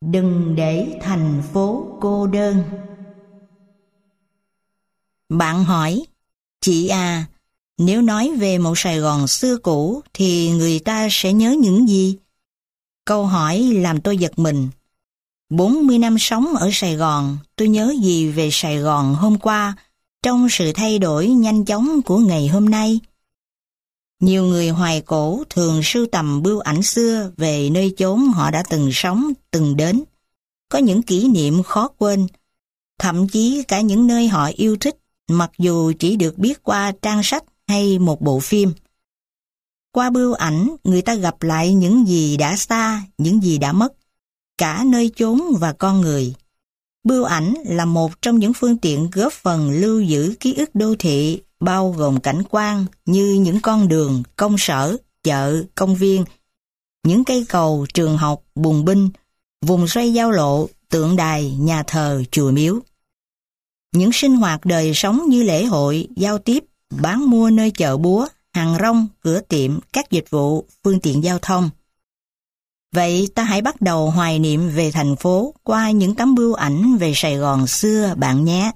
Đừng để thành phố cô đơn. Bạn hỏi, chị à, nếu nói về một Sài Gòn xưa cũ thì người ta sẽ nhớ những gì? Câu hỏi làm tôi giật mình. 40 năm sống ở Sài Gòn, tôi nhớ gì về Sài Gòn hôm qua trong sự thay đổi nhanh chóng của ngày hôm nay? Nhiều người hoài cổ thường sưu tầm bưu ảnh xưa về nơi chốn họ đã từng sống, từng đến. Có những kỷ niệm khó quên, thậm chí cả những nơi họ yêu thích, mặc dù chỉ được biết qua trang sách hay một bộ phim. Qua bưu ảnh, người ta gặp lại những gì đã xa, những gì đã mất, cả nơi chốn và con người. Bưu ảnh là một trong những phương tiện góp phần lưu giữ ký ức đô thị, bao gồm cảnh quan như những con đường, công sở, chợ, công viên, những cây cầu, trường học, bùng binh, vùng xoay giao lộ, tượng đài, nhà thờ, chùa miếu. Những sinh hoạt đời sống như lễ hội, giao tiếp, bán mua nơi chợ búa, hàng rong, cửa tiệm, các dịch vụ, phương tiện giao thông. Vậy ta hãy bắt đầu hoài niệm về thành phố qua những tấm bưu ảnh về Sài Gòn xưa bạn nhé.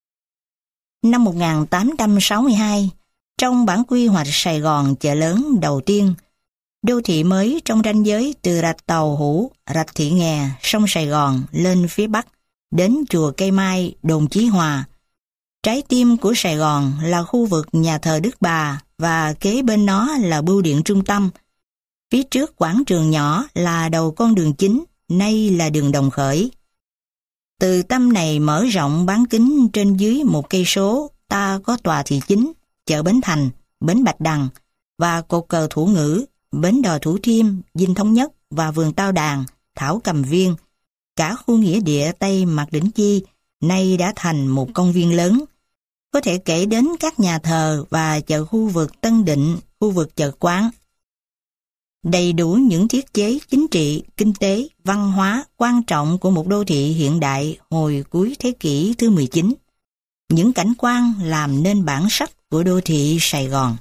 Năm 1862, trong bản quy hoạch Sài Gòn chợ lớn đầu tiên, đô thị mới trong ranh giới từ rạch Tàu Hủ, rạch Thị Nghè, sông Sài Gòn lên phía Bắc, đến chùa Cây Mai, đồn Chí Hòa. Trái tim của Sài Gòn là khu vực nhà thờ Đức Bà và kế bên nó là bưu điện trung tâm. Phía trước quảng trường nhỏ là đầu con đường chính, nay là đường Đồng Khởi. Từ tâm này mở rộng bán kính trên dưới 1 cây số, ta có tòa thị chính, chợ Bến Thành, bến Bạch Đằng và cột cờ Thủ Ngữ, bến đò Thủ Thiêm, Dinh Thống Nhất và vườn Tao Đàn, Thảo Cầm Viên. Cả khu nghĩa địa Tây Mạc Đỉnh Chi nay đã thành một công viên lớn. Có thể kể đến các nhà thờ và chợ khu vực Tân Định, khu vực chợ Quán. Đầy đủ những thiết chế chính trị, kinh tế, văn hóa quan trọng của một đô thị hiện đại hồi cuối thế kỷ thứ 19. Những cảnh quan làm nên bản sắc của đô thị Sài Gòn.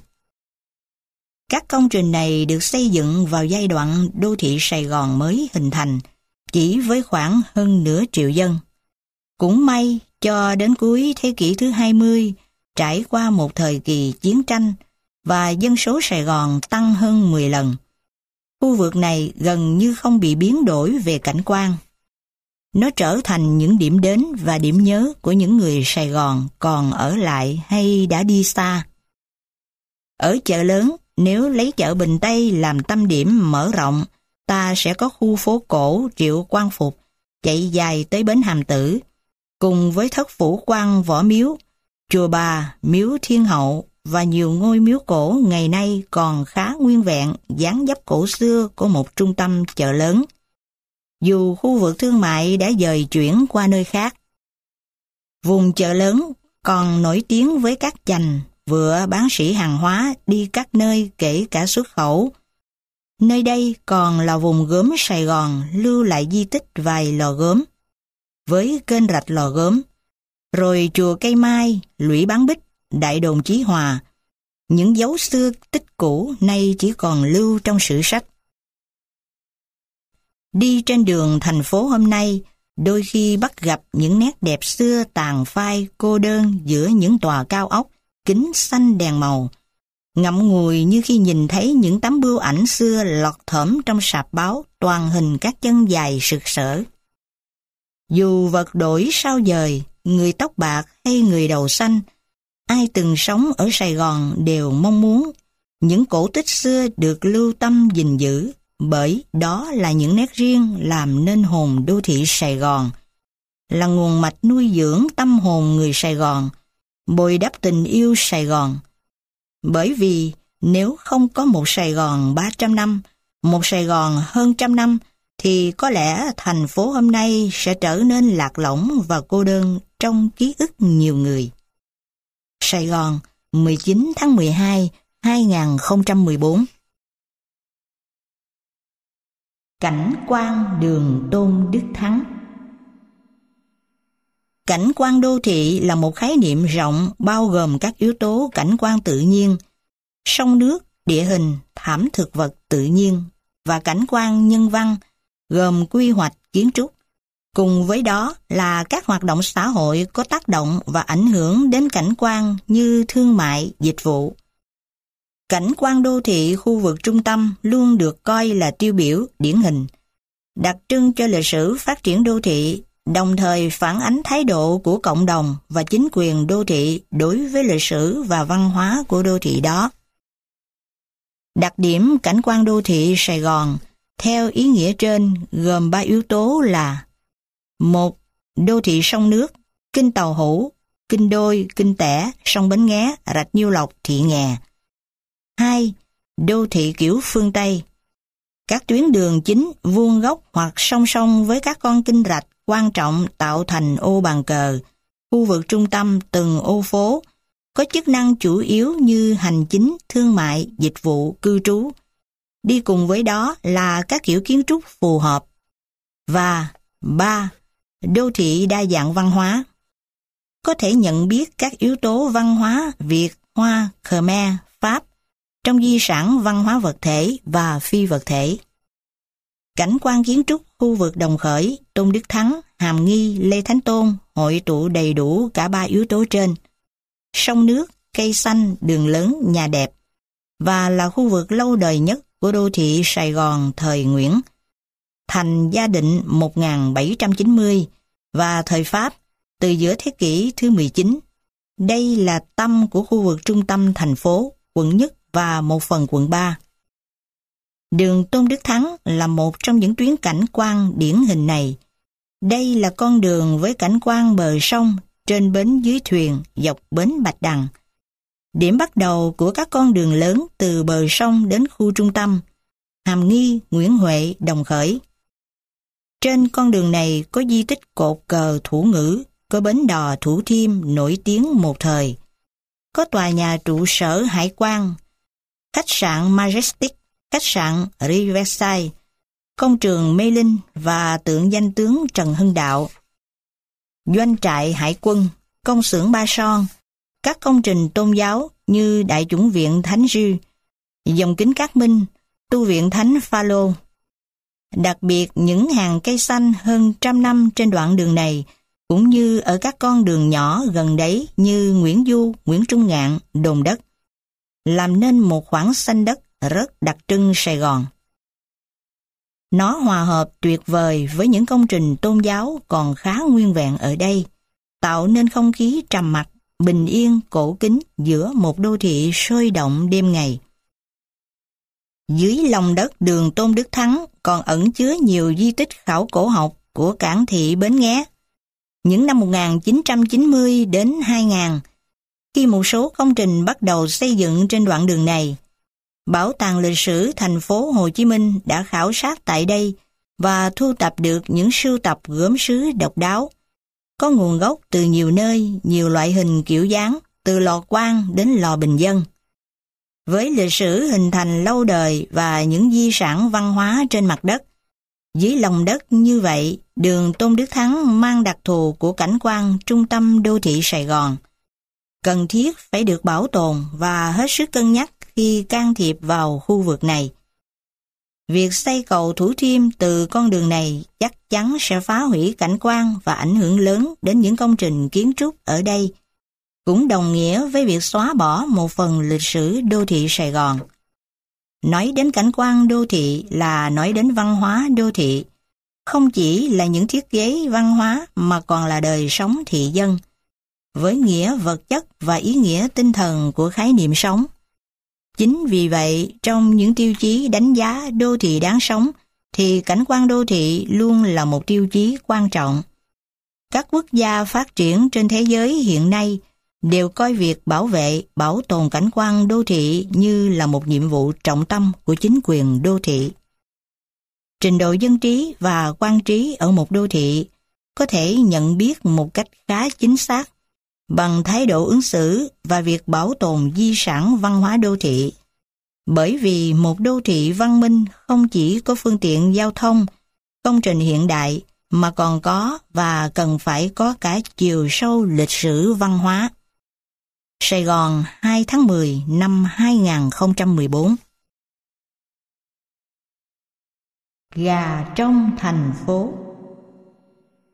Các công trình này được xây dựng vào giai đoạn đô thị Sài Gòn mới hình thành, chỉ với khoảng hơn nửa triệu dân. Cũng may, cho đến cuối thế kỷ thứ 20, trải qua một thời kỳ chiến tranh và dân số Sài Gòn tăng hơn 10 lần. Khu vực này gần như không bị biến đổi về cảnh quan. Nó trở thành những điểm đến và điểm nhớ của những người Sài Gòn còn ở lại hay đã đi xa. Ở chợ lớn, nếu lấy chợ Bình Tây làm tâm điểm mở rộng, ta sẽ có khu phố cổ Triệu Quang Phục chạy dài tới bến Hàm Tử, cùng với thất phủ quan Võ Miếu, chùa Bà, miếu Thiên Hậu và nhiều ngôi miếu cổ ngày nay còn khá nguyên vẹn dáng dấp cổ xưa của một trung tâm chợ lớn, dù khu vực thương mại đã dời chuyển qua nơi khác. Vùng chợ lớn còn nổi tiếng với các chành, vựa bán sỉ hàng hóa đi các nơi kể cả xuất khẩu. Nơi đây còn là vùng gốm Sài Gòn lưu lại di tích vài lò gốm, với kênh rạch lò gốm, rồi chùa Cây Mai, lũy Bán Bích, đại đồn Chí Hòa. Những dấu xưa tích cũ nay chỉ còn lưu trong sử sách. Đi trên đường thành phố hôm nay, đôi khi bắt gặp những nét đẹp xưa tàn phai cô đơn giữa những tòa cao ốc, kính xanh đèn màu. Ngậm ngùi như khi nhìn thấy những tấm bưu ảnh xưa lọt thởm trong sạp báo toàn hình các chân dài sực sỡ. Dù vật đổi sao dời, người tóc bạc hay người đầu xanh, ai từng sống ở Sài Gòn đều mong muốn những cổ tích xưa được lưu tâm gìn giữ, bởi đó là những nét riêng làm nên hồn đô thị Sài Gòn, là nguồn mạch nuôi dưỡng tâm hồn người Sài Gòn, bồi đắp tình yêu Sài Gòn. Bởi vì nếu không có một Sài Gòn 300 năm, một Sài Gòn hơn 100 năm, thì có lẽ thành phố hôm nay sẽ trở nên lạc lõng và cô đơn trong ký ức nhiều người. Sài Gòn, 19 tháng 12, 2014. Cảnh quan đường Tôn Đức Thắng. Cảnh quan đô thị là một khái niệm rộng bao gồm các yếu tố cảnh quan tự nhiên, sông nước, địa hình, thảm thực vật tự nhiên và cảnh quan nhân văn, gồm quy hoạch kiến trúc, Cùng với đó là các hoạt động xã hội có tác động và ảnh hưởng đến cảnh quan như thương mại, dịch vụ. Cảnh quan đô thị khu vực trung tâm luôn được coi là tiêu biểu, điển hình, đặc trưng cho lịch sử phát triển đô thị, đồng thời phản ánh thái độ của cộng đồng và chính quyền đô thị đối với lịch sử và văn hóa của đô thị đó. Đặc điểm cảnh quan đô thị Sài Gòn theo ý nghĩa trên gồm 3 yếu tố là: 1. Đô thị sông nước, kinh Tàu Hủ, kinh Đôi, kinh Tẻ, sông Bến Nghé, rạch Nhiêu Lộc, Thị Nghè. 2. Đô thị kiểu phương Tây. Các tuyến đường chính vuông góc hoặc song song với các con kênh rạch quan trọng tạo thành ô bàn cờ, khu vực trung tâm từng ô phố, có chức năng chủ yếu như hành chính, thương mại, dịch vụ, cư trú. Đi cùng với đó là các kiểu kiến trúc phù hợp. Và 3. Đô thị đa dạng văn hóa. Có thể nhận biết các yếu tố văn hóa Việt, Hoa, Khmer, Pháp trong di sản văn hóa vật thể và phi vật thể. Cảnh quan kiến trúc khu vực Đồng Khởi, Tôn Đức Thắng, Hàm Nghi, Lê Thánh Tôn hội tụ đầy đủ cả 3 yếu tố trên. Sông nước, cây xanh, đường lớn, nhà đẹp, và là khu vực lâu đời nhất của đô thị Sài Gòn thời Nguyễn, thành Gia Định 1790 và thời Pháp từ giữa thế kỷ thứ 19. Đây là tâm của khu vực trung tâm thành phố, quận Nhất và một phần quận 3. Đường Tôn Đức Thắng là một trong những tuyến cảnh quan điển hình này. Đây là con đường với cảnh quan bờ sông, trên bến dưới thuyền, dọc bến Bạch Đằng. Điểm bắt đầu của các con đường lớn từ bờ sông đến khu trung tâm, Hàm Nghi, Nguyễn Huệ, Đồng Khởi. Trên con đường này có di tích cột cờ Thủ Ngữ, có bến đò Thủ Thiêm nổi tiếng một thời, có tòa nhà trụ sở hải quan, khách sạn Majestic, khách sạn Riverside, công trường Mê Linh và tượng danh tướng Trần Hưng Đạo, doanh trại hải quân, công xưởng Ba Son, các công trình tôn giáo như Đại chủng viện Thánh Giêsu, dòng kính Cát Minh, tu viện Thánh Phaolô. Đặc biệt những hàng cây xanh hơn 100 năm trên đoạn đường này, cũng như ở các con đường nhỏ gần đấy như Nguyễn Du, Nguyễn Trung Ngạn, Đồn Đất, làm nên một khoảng xanh đất rất đặc trưng Sài Gòn. Nó hòa hợp tuyệt vời với những công trình tôn giáo còn khá nguyên vẹn ở đây, tạo nên không khí trầm mặc, bình yên, cổ kính giữa một đô thị sôi động đêm ngày. Dưới lòng đất đường Tôn Đức Thắng còn ẩn chứa nhiều di tích khảo cổ học của cảng thị Bến Nghé. Những năm 1990 đến 2000, khi một số công trình bắt đầu xây dựng trên đoạn đường này, Bảo tàng lịch sử thành phố Hồ Chí Minh đã khảo sát tại đây và thu tập được những sưu tập gốm sứ độc đáo, có nguồn gốc từ nhiều nơi, nhiều loại hình kiểu dáng, từ lò quan đến lò bình dân. Với lịch sử hình thành lâu đời và những di sản văn hóa trên mặt đất, dưới lòng đất như vậy, đường Tôn Đức Thắng mang đặc thù của cảnh quan trung tâm đô thị Sài Gòn, cần thiết phải được bảo tồn và hết sức cân nhắc khi can thiệp vào khu vực này. Việc xây cầu Thủ Thiêm từ con đường này chắc chắn sẽ phá hủy cảnh quan và ảnh hưởng lớn đến những công trình kiến trúc ở đây, cũng đồng nghĩa với việc xóa bỏ một phần lịch sử đô thị Sài Gòn. Nói đến cảnh quan đô thị là nói đến văn hóa đô thị, không chỉ là những thiết kế văn hóa mà còn là đời sống thị dân, với nghĩa vật chất và ý nghĩa tinh thần của khái niệm sống. Chính vì vậy, trong những tiêu chí đánh giá đô thị đáng sống, thì cảnh quan đô thị luôn là một tiêu chí quan trọng. Các quốc gia phát triển trên thế giới hiện nay đều coi việc bảo vệ, bảo tồn cảnh quan đô thị như là một nhiệm vụ trọng tâm của chính quyền đô thị. Trình độ dân trí và quan trí ở một đô thị có thể nhận biết một cách khá chính xác bằng thái độ ứng xử và việc bảo tồn di sản văn hóa đô thị. Bởi vì một đô thị văn minh không chỉ có phương tiện giao thông, công trình hiện đại, mà còn có và cần phải có cả chiều sâu lịch sử văn hóa. Sài Gòn, 2 tháng 10 năm 2014. Gà trong thành phố.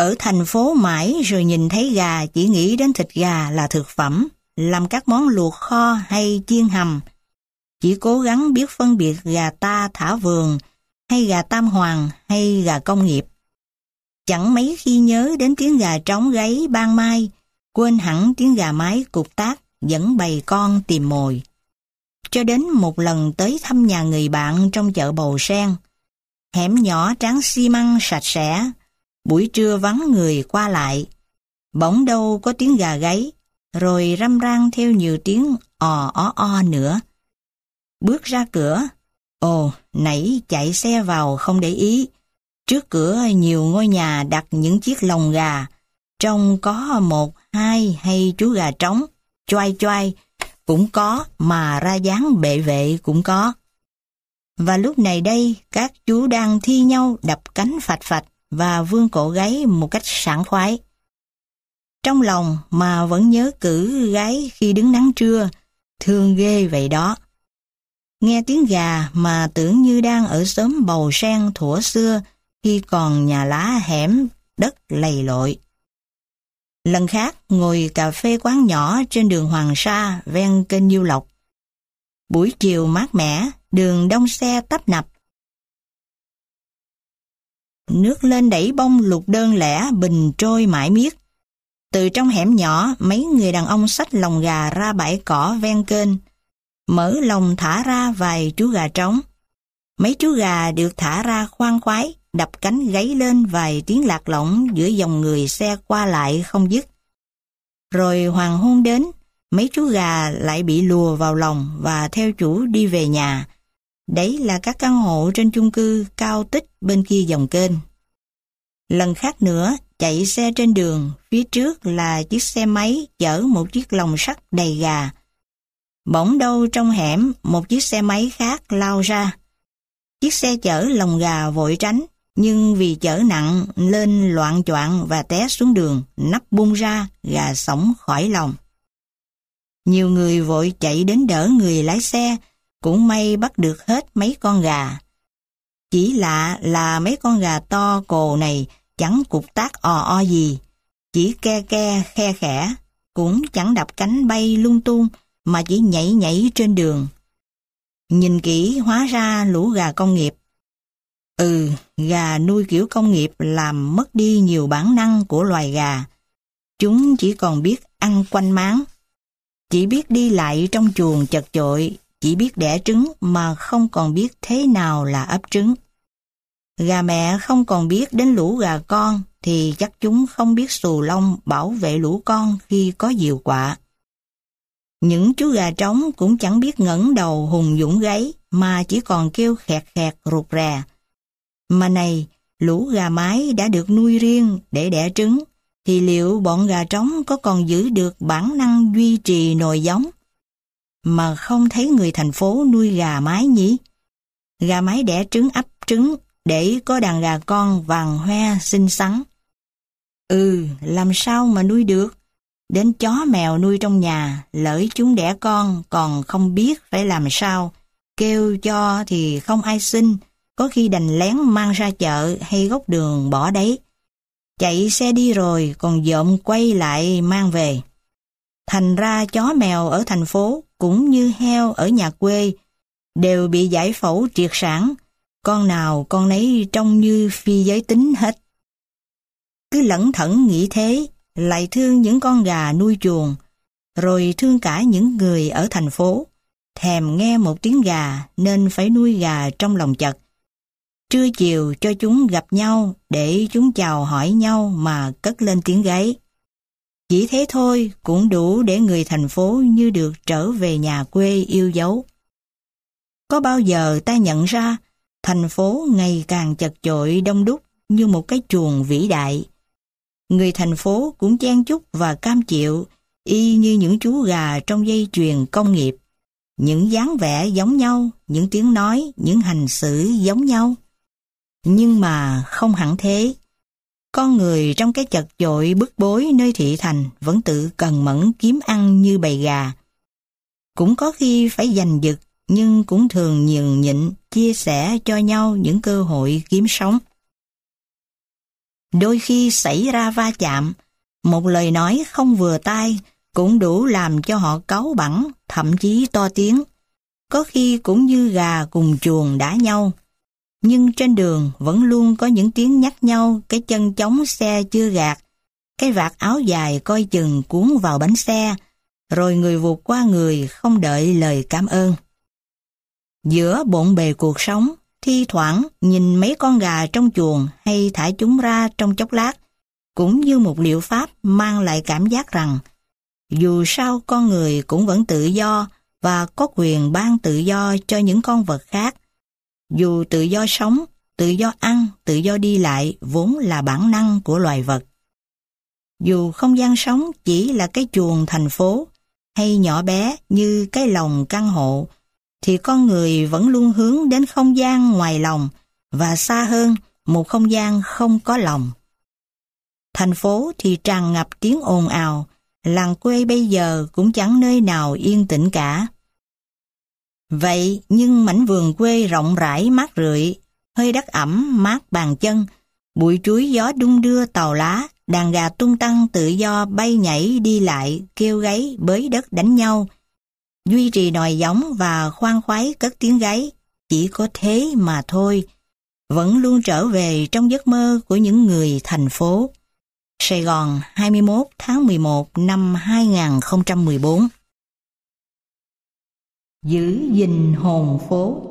Ở thành phố mãi rồi nhìn thấy gà chỉ nghĩ đến thịt gà là thực phẩm, làm các món luộc kho hay chiên hầm. Chỉ cố gắng biết phân biệt gà ta thả vườn, hay gà tam hoàng, hay gà công nghiệp. Chẳng mấy khi nhớ đến tiếng gà trống gáy ban mai, quên hẳn tiếng gà mái cục tác dẫn bầy con tìm mồi. Cho đến một lần tới thăm nhà người bạn trong chợ Bầu Sen, hẻm nhỏ tráng xi măng sạch sẽ, buổi trưa vắng người qua lại. Bỗng đâu có tiếng gà gáy, rồi râm ran theo nhiều tiếng ò ó o nữa. Bước ra cửa, nãy chạy xe vào không để ý. Trước cửa nhiều ngôi nhà đặt những chiếc lồng gà, trông có 1, 2 hay chú gà trống, choai choai, cũng có, mà ra dáng bệ vệ cũng có. Và lúc này đây, các chú đang thi nhau đập cánh phạch phạch và vươn cổ gáy một cách sảng khoái. Trong lòng mà vẫn nhớ cử gáy khi đứng nắng trưa, thương ghê vậy đó. Nghe tiếng gà mà tưởng như đang ở xóm Bầu Sen thuở xưa, khi còn nhà lá hẻm, đất lầy lội. Lần khác ngồi cà phê quán nhỏ trên đường Hoàng Sa ven kênh Nhiêu Lộc. Buổi chiều mát mẻ, đường đông xe tấp nập. Nước lên đẩy bông lục đơn lẻ bình trôi mãi miết. Từ trong hẻm nhỏ, mấy người đàn ông xách lồng gà ra bãi cỏ ven kênh, mở lồng thả ra vài chú gà trống. Mấy chú gà được thả ra khoan khoái, đập cánh gáy lên vài tiếng lạc lõng giữa dòng người xe qua lại không dứt. Rồi hoàng hôn đến, mấy chú gà lại bị lùa vào lồng và theo chủ đi về nhà. Đấy là các căn hộ trên chung cư cao tích bên kia dòng kênh. Lần khác nữa, chạy xe trên đường, phía trước là chiếc xe máy chở một chiếc lồng sắt đầy gà. Bỗng đâu trong hẻm, một chiếc xe máy khác lao ra. Chiếc xe chở lồng gà vội tránh, nhưng vì chở nặng lên loạng choạng và té xuống đường, nắp bung ra, gà xổng khỏi lồng. Nhiều người vội chạy đến đỡ người lái xe, cũng may bắt được hết mấy con gà. Chỉ lạ là mấy con gà to cồ này chẳng cục tác ò o gì, chỉ ke ke khe khẽ, cũng chẳng đập cánh bay lung tung, mà chỉ nhảy nhảy trên đường. Nhìn kỹ hóa ra lũ gà công nghiệp. Gà nuôi kiểu công nghiệp làm mất đi nhiều bản năng của loài gà. Chúng chỉ còn biết ăn quanh máng, chỉ biết đi lại trong chuồng chật chội, chỉ biết đẻ trứng mà không còn biết thế nào là ấp trứng. Gà mẹ không còn biết đến lũ gà con thì chắc chúng không biết xù lông bảo vệ lũ con khi có diều quạ. Những chú gà trống cũng chẳng biết ngẩng đầu hùng dũng gáy mà chỉ còn kêu khẹt khẹt rụt rè. Mà này, lũ gà mái đã được nuôi riêng để đẻ trứng, thì liệu bọn gà trống có còn giữ được bản năng duy trì nòi giống? Mà không thấy người thành phố nuôi gà mái nhỉ? Gà mái đẻ trứng ấp trứng để có đàn gà con vàng hoe xinh xắn. Làm sao mà nuôi được? Đến chó mèo nuôi trong nhà, lỡ chúng đẻ con còn không biết phải làm sao. Kêu cho thì không ai xin, có khi đành lén mang ra chợ hay góc đường bỏ đấy. Chạy xe đi rồi còn dộm quay lại mang về. Thành ra chó mèo ở thành phố cũng như heo ở nhà quê, đều bị giải phẫu triệt sản, con nào con nấy trông như phi giới tính hết. Cứ lẩn thẩn nghĩ thế, lại thương những con gà nuôi chuồng, rồi thương cả những người ở thành phố, thèm nghe một tiếng gà nên phải nuôi gà trong lòng chật. Trưa chiều cho chúng gặp nhau để chúng chào hỏi nhau mà cất lên tiếng gáy. Chỉ thế thôi cũng đủ để người thành phố như được trở về nhà quê yêu dấu. Có bao giờ ta nhận ra thành phố ngày càng chật chội đông đúc như một cái chuồng vĩ đại. Người thành phố cũng chen chúc và cam chịu y như những chú gà trong dây chuyền công nghiệp. Những dáng vẻ giống nhau, những tiếng nói, những hành xử giống nhau. Nhưng mà không hẳn thế. Con người trong cái chật chội bức bối nơi thị thành vẫn tự cần mẫn kiếm ăn như bầy gà. Cũng có khi phải giành giật, nhưng cũng thường nhường nhịn, chia sẻ cho nhau những cơ hội kiếm sống. Đôi khi xảy ra va chạm, một lời nói không vừa tai cũng đủ làm cho họ cáu bẳn, thậm chí to tiếng. Có khi cũng như gà cùng chuồng đá nhau. Nhưng trên đường vẫn luôn có những tiếng nhắc nhau cái chân chống xe chưa gạt, cái vạt áo dài coi chừng cuốn vào bánh xe, rồi người vụt qua người không đợi lời cảm ơn. Giữa bộn bề cuộc sống, thi thoảng nhìn mấy con gà trong chuồng hay thả chúng ra trong chốc lát, cũng như một liệu pháp mang lại cảm giác rằng dù sao con người cũng vẫn tự do và có quyền ban tự do cho những con vật khác. Dù tự do sống, tự do ăn, tự do đi lại vốn là bản năng của loài vật. Dù không gian sống chỉ là cái chuồng thành phố hay nhỏ bé như cái lồng căn hộ, thì con người vẫn luôn hướng đến không gian ngoài lòng và xa hơn một không gian không có lòng. Thành phố thì tràn ngập tiếng ồn ào, làng quê bây giờ cũng chẳng nơi nào yên tĩnh cả. Vậy nhưng mảnh vườn quê rộng rãi mát rượi, hơi đất ẩm mát bàn chân, bụi chuối gió đung đưa tàu lá, đàn gà tung tăng tự do bay nhảy đi lại, kêu gáy bới đất đánh nhau, duy trì nòi giống và khoan khoái cất tiếng gáy, chỉ có thế mà thôi, vẫn luôn trở về trong giấc mơ của những người thành phố. Sài Gòn, 21 tháng 11 năm 2014. Giữ gìn hồn phố.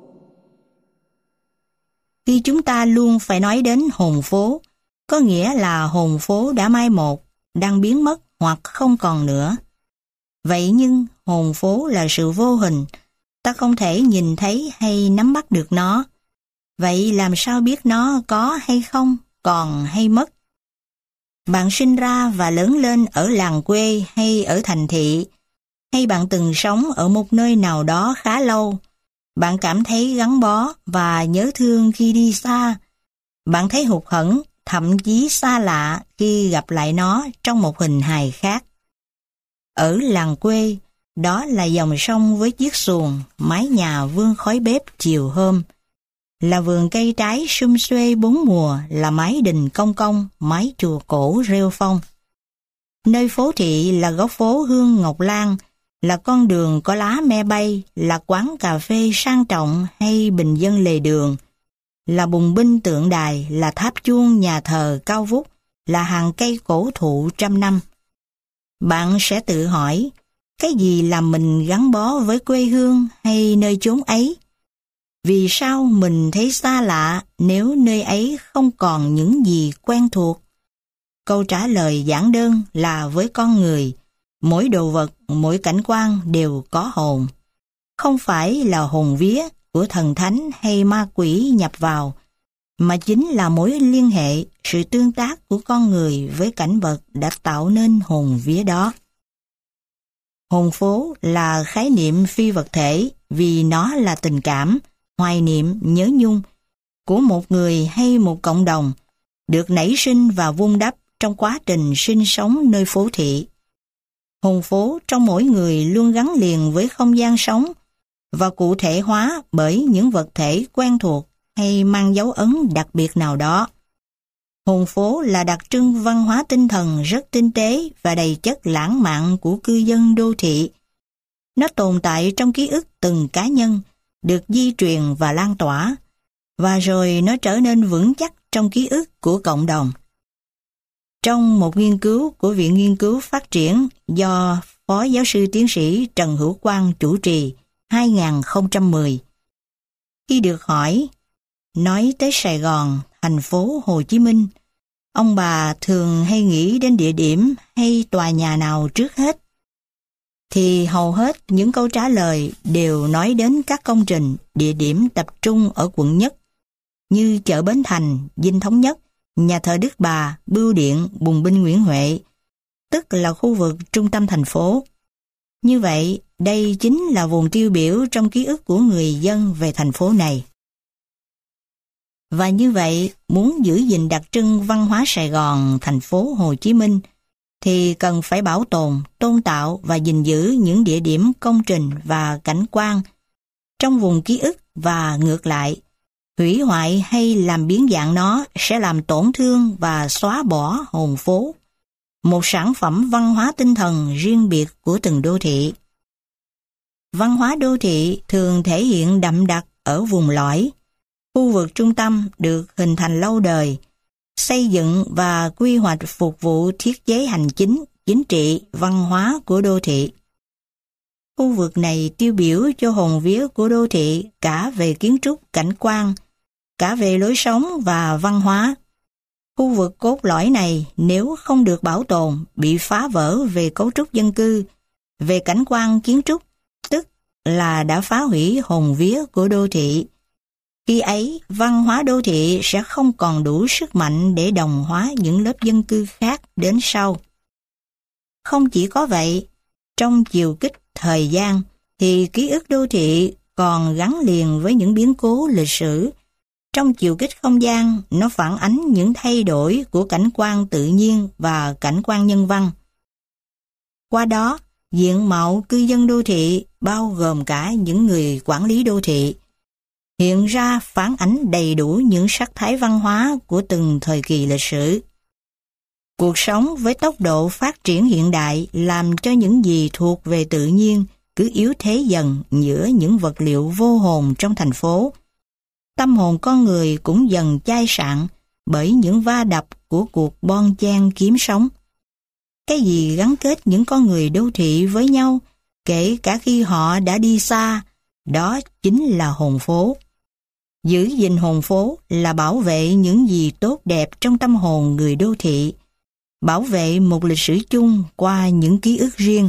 Khi chúng ta luôn phải nói đến hồn phố, có nghĩa là hồn phố đã mai một, đang biến mất hoặc không còn nữa. Vậy nhưng hồn phố là sự vô hình, ta không thể nhìn thấy hay nắm bắt được nó. Vậy làm sao biết nó có hay không, còn hay mất? Bạn sinh ra và lớn lên ở làng quê hay ở thành thị, hay bạn từng sống ở một nơi nào đó khá lâu, bạn cảm thấy gắn bó và nhớ thương khi đi xa. Bạn thấy hụt hẫng, thậm chí xa lạ khi gặp lại nó trong một hình hài khác. Ở làng quê, đó là dòng sông với chiếc xuồng, mái nhà vương khói bếp chiều hôm. Là vườn cây trái sum xuê bốn mùa, là mái đình cong cong, mái chùa cổ rêu phong. Nơi phố thị là góc phố hương ngọc lan, là con đường có lá me bay, là quán cà phê sang trọng hay bình dân lề đường, là bùng binh tượng đài, là tháp chuông nhà thờ cao vút, là hàng cây cổ thụ trăm năm. Bạn sẽ tự hỏi, cái gì làm mình gắn bó với quê hương hay nơi chốn ấy? Vì sao mình thấy xa lạ nếu nơi ấy không còn những gì quen thuộc? Câu trả lời giản đơn là với con người, mỗi đồ vật, mỗi cảnh quan đều có hồn. Không phải là hồn vía của thần thánh hay ma quỷ nhập vào, mà chính là mối liên hệ, sự tương tác của con người với cảnh vật đã tạo nên hồn vía đó. Hồn phố là khái niệm phi vật thể vì nó là tình cảm, hoài niệm, nhớ nhung của một người hay một cộng đồng, được nảy sinh và vun đắp trong quá trình sinh sống nơi phố thị. Hồn phố trong mỗi người luôn gắn liền với không gian sống và cụ thể hóa bởi những vật thể quen thuộc hay mang dấu ấn đặc biệt nào đó. Hồn phố là đặc trưng văn hóa tinh thần rất tinh tế và đầy chất lãng mạn của cư dân đô thị. Nó tồn tại trong ký ức từng cá nhân, được di truyền và lan tỏa, và rồi nó trở nên vững chắc trong ký ức của cộng đồng. Trong một nghiên cứu của Viện Nghiên cứu Phát triển do Phó Giáo sư Tiến sĩ Trần Hữu Quang chủ trì 2010, khi được hỏi, nói tới Sài Gòn, thành phố Hồ Chí Minh, ông bà thường hay nghĩ đến địa điểm hay tòa nhà nào trước hết? Thì hầu hết những câu trả lời đều nói đến các công trình, địa điểm tập trung ở quận Nhất, như chợ Bến Thành, Dinh Thống Nhất, nhà thờ Đức Bà, Bưu điện, Bùng binh Nguyễn Huệ, tức là khu vực trung tâm thành phố. Như vậy, đây chính là vùng tiêu biểu trong ký ức của người dân về thành phố này. Và như vậy, muốn giữ gìn đặc trưng văn hóa Sài Gòn, thành phố Hồ Chí Minh, thì cần phải bảo tồn, tôn tạo và gìn giữ những địa điểm công trình và cảnh quan trong vùng ký ức và ngược lại, Hủy hoại hay làm biến dạng nó sẽ làm tổn thương và xóa bỏ hồn phố, một sản phẩm văn hóa tinh thần riêng biệt của từng đô thị. Văn hóa đô thị thường thể hiện đậm đặc ở vùng lõi. Khu vực trung tâm được hình thành lâu đời, xây dựng và quy hoạch phục vụ thiết chế hành chính, chính trị, văn hóa của đô thị. Khu vực này tiêu biểu cho hồn vía của đô thị cả về kiến trúc, cảnh quan, cả về lối sống và văn hóa. Khu vực cốt lõi này nếu không được bảo tồn, bị phá vỡ về cấu trúc dân cư, về cảnh quan kiến trúc, tức là đã phá hủy hồn vía của đô thị. Khi ấy, văn hóa đô thị sẽ không còn đủ sức mạnh để đồng hóa những lớp dân cư khác đến sau. Không chỉ có vậy, trong chiều kích thời gian thì ký ức đô thị còn gắn liền với những biến cố lịch sử. Trong chiều kích không gian, nó phản ánh những thay đổi của cảnh quan tự nhiên và cảnh quan nhân văn. Qua đó, diện mạo cư dân đô thị bao gồm cả những người quản lý đô thị, hiện ra phản ánh đầy đủ những sắc thái văn hóa của từng thời kỳ lịch sử. Cuộc sống với tốc độ phát triển hiện đại làm cho những gì thuộc về tự nhiên cứ yếu thế dần giữa những vật liệu vô hồn trong thành phố. Tâm hồn con người cũng dần chai sạn bởi những va đập của cuộc bon chen kiếm sống. Cái gì gắn kết những con người đô thị với nhau, kể cả khi họ đã đi xa, đó chính là hồn phố. Giữ gìn hồn phố là bảo vệ những gì tốt đẹp trong tâm hồn người đô thị, bảo vệ một lịch sử chung qua những ký ức riêng.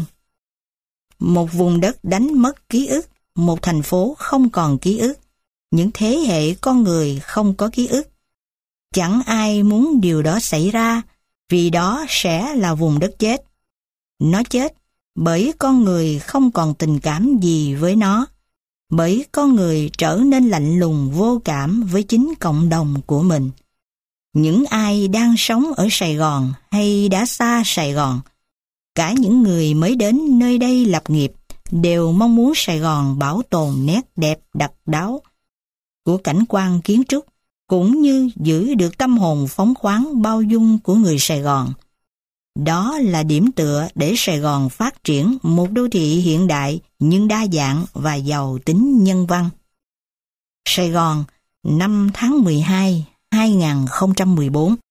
Một vùng đất đánh mất ký ức, một thành phố không còn ký ức, những thế hệ con người không có ký ức. Chẳng ai muốn điều đó xảy ra, vì đó sẽ là vùng đất chết. Nó chết bởi con người không còn tình cảm gì với nó, bởi con người trở nên lạnh lùng vô cảm với chính cộng đồng của mình. Những ai đang sống ở Sài Gòn hay đã xa Sài Gòn, cả những người mới đến nơi đây lập nghiệp đều mong muốn Sài Gòn bảo tồn nét đẹp độc đáo của cảnh quan kiến trúc, cũng như giữ được tâm hồn phóng khoáng bao dung của người Sài Gòn. Đó là điểm tựa để Sài Gòn phát triển một đô thị hiện đại nhưng đa dạng và giàu tính nhân văn. Sài Gòn, 5 tháng 12, 2014.